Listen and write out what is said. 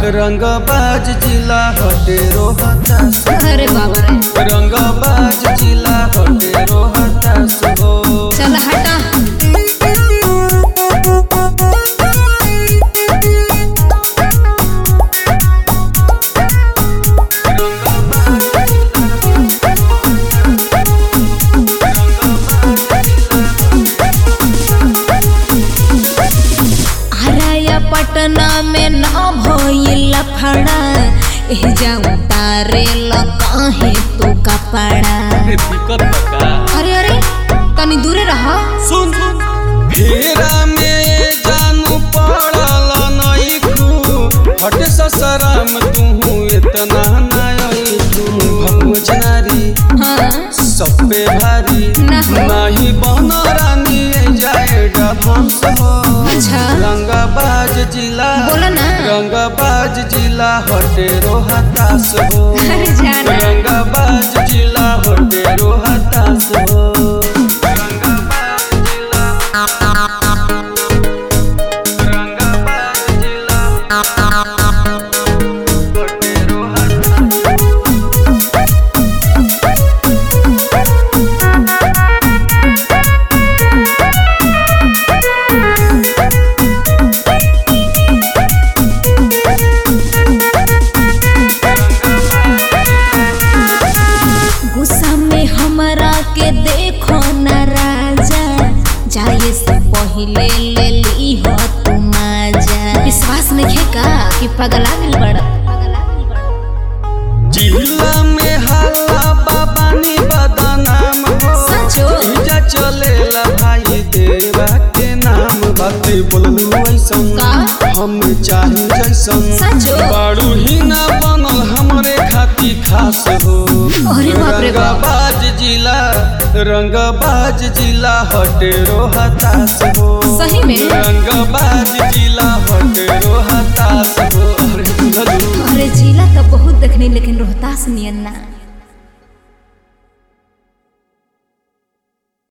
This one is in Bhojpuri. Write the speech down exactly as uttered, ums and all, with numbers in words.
रंगबाज जिला हटे रोहतास। अरे बाबा रे। रंगबाज जिला हटे रोहतास हो। चल हटा। पटना में न भइल फड़ा एह जाऊं तारे लकाहे तू कपड़ा। दिक्कत बका। अरे अरे तनी दूरे रहा। सुन फेरा में जानू पड़ल नहीं खू हटे ससराम तू इतना नहीं तू भगवच नारी। हाँ सब पे भारी नहीं बन रानी जाए डबस हो। अच्छा रंगबाज जिला बोलो ना। रंगबाज जिला हटे रोहतास हो। अरे जाना। रंगबाज जिला हटे रोहतास हो। रंगबाज जिला रंगबाज जिला हटे रोहतास। गुस्सा में हमरा के देखो न राजा जाए से पहले ले ली हो तू मजा। विश्वास नहीं है का कि पगला दिल बड़ा। जिला में हल्ला बाबानी बदनाम हो। सचो इजा चलेला भाई देवा के नाम। बातें बोललू ऐसन का हम चाहे जैसन। सचो बाड़ू ही ना बनल हमरे खाती खास हो। अरे बाप रे बाप। रंगबाज जिला रंगबाज जिला हटे रोहतास हो। सही में रंगबाज जिला हटे रोहतास हो। अरे दुल्हन। अरे जिला तो बहुत देखनी लेकिन रोहतास नियन ना।